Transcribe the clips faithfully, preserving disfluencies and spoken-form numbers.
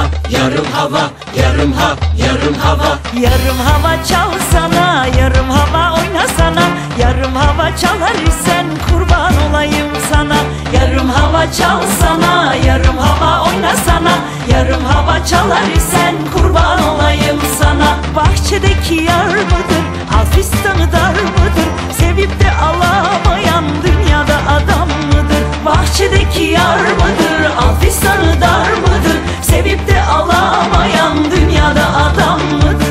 yarım hava, yarım ha, yarım hava. Yarım hava çalsana, yarım hava oynasana. Yarım hava çalar isen kurban olayım sana. Yarım hava çalsana, yarım hava oynasana. Yarım hava çalar isen kurban olayım sana. Bahçedeki yar mıdır, Alfistan'ı dar mıdır? Sevip de alamayan dünyada adam mıdır? Bahçedeki yar mıdır, Alfistan'ı dar mıdır? Sevip de alamayan dünyada adam mıdır?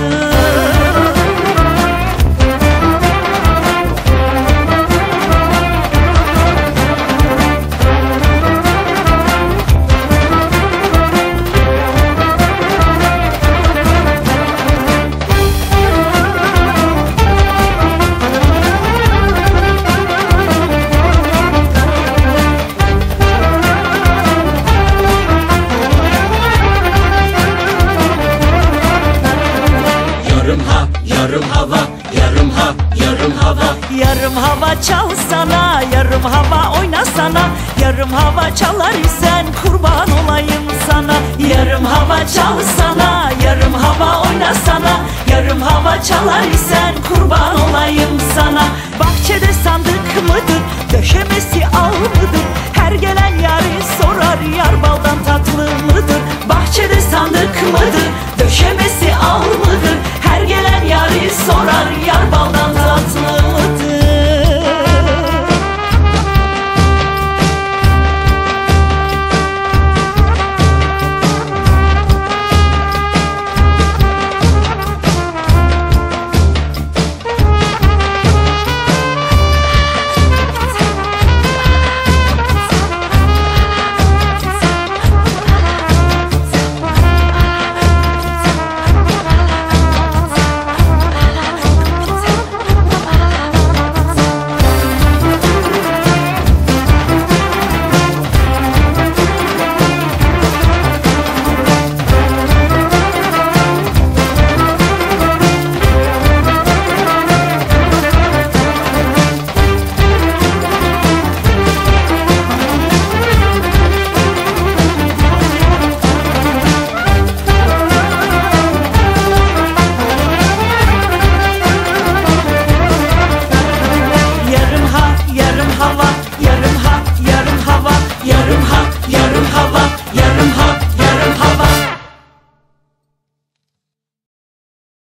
Yarım hava, yarım ha, yarım hava. Yarım hava çalsana, yarım hava oynasana. Yarım hava çalar isen kurban olayım sana. Yarım hava çalsana, yarım hava oynasana. Yarım hava çalar isen kurban olayım sana. Bahçede sandık mıdır, döşemesi al mıdır? Her gelen yari sorar, yar baldan tatlı mıdır? Bahçede sandık mıdır, döşemesi al mıdır? Her gelen yari sorar, yar baldan tatlı mıdır? Yarım